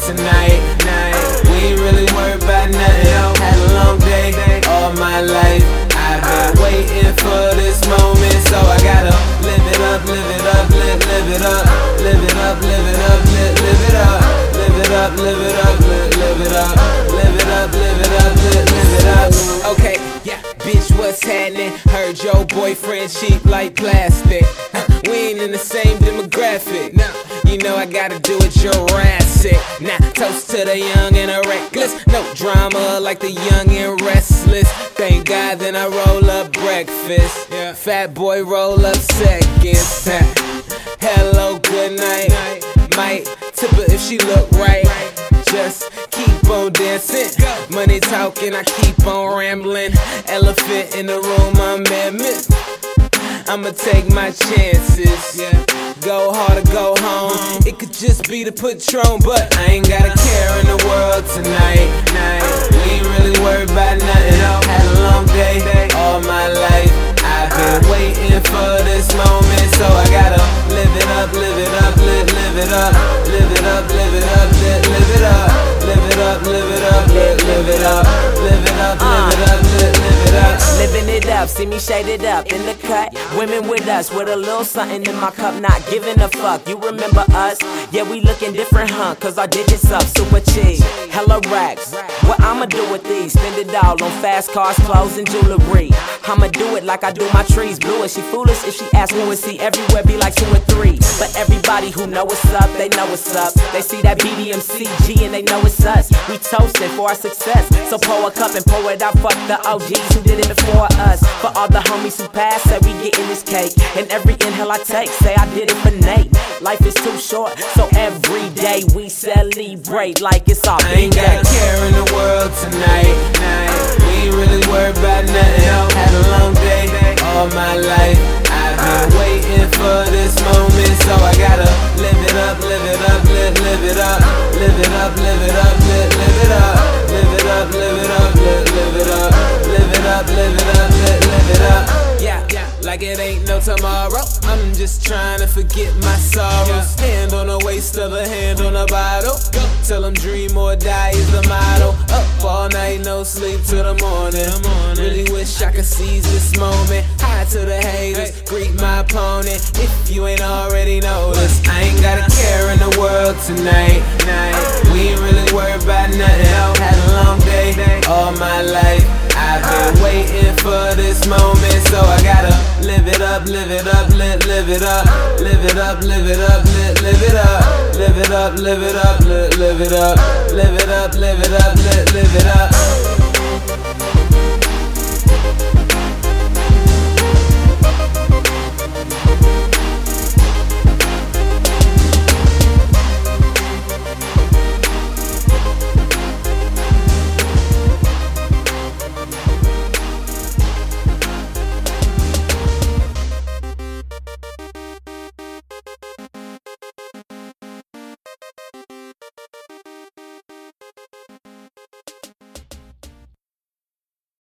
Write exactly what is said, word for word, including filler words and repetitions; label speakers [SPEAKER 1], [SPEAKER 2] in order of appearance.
[SPEAKER 1] tonight. Night. We ain't really worried about nothing. Had a long day all my life. I've been waiting for this moment, so I gotta live it up, live it up, live, live it up, live it up, live it up, live, live it up, live it up, live it up, live, live it up, live it up, live it up, live, live it up. Okay, yeah, bitch, what's happening? Heard your boyfriend cheap like plastic. We ain't in the same demographic. No, you know I gotta do it Jurassic. Now, toast to the young and the reckless. No drama like the young and restless. Thank God then I roll up breakfast. Yeah. Fat boy roll up seconds. Hello, good night. Might tip her if she look right. Just keep on dancing. Money talking, I keep on rambling. Elephant in the room, I'm mammoth. I'ma take my chances. Yeah. Go hard or go home. It could just be the Patron, but I ain't got a care in the world tonight. Night. We ain't really worried about nothing. Had a long day all my life. I've been waiting for this moment, so I gotta live it up, live it up, live, live it up, live it up, live it up, live, live it up, live it up, live it up, live, live it up, live it up, live it up, live, live it up.
[SPEAKER 2] Living it up, see me shaded up in the cut. Women with us, with a little something in my cup, not giving a fuck. You remember us? Yeah, we looking different, huh? Cause our digits up, super cheap. Hella racks. What I'ma do with these? Spend it all on fast cars, clothes, and jewelry. I'ma do it like I do my trees. Blue, is she foolish? If she asks who is he, everywhere be like two or three. But everybody who know what's up, they know what's up. They see that B D M C G and they know it's us. We toasting for our success. So pour a cup and pour it out. Fuck the O Gs who did it before us. For all the homies who passed, say we getting this cake. And every inhale I take, say I did it for Nate. Life is too short, so every day we celebrate like it's our big day.
[SPEAKER 1] I ain't got a care in the world tonight. Night. We ain't really worried about nothing. Had a long day all my life. I've been waiting for this moment, so I gotta live it up, live it up, live, live it up, live it up, live it up, live, live it up, live it up, live it up, live, live it up, live it up, live it up, live, live it up. Yeah, yeah, like it ain't no tomorrow. I'm just trying to forget my sorrows. Hand on the waist of a hand on a bottle. Tell them dream or die is the motto. Up all night, no sleep till the morning. Really wish I could seize this moment. Hi to the haters, greet my opponent. If you ain't already noticed, I ain't got a care in the world tonight. Night. We ain't really worried about nothing. Had a long day all my life. I've been waiting for this moment, so I gotta live it up, live it up, live, live it up, live it up, live it up, live, live it up, live it up, live it up, live, live it up, live it up, live it up, live, live it up.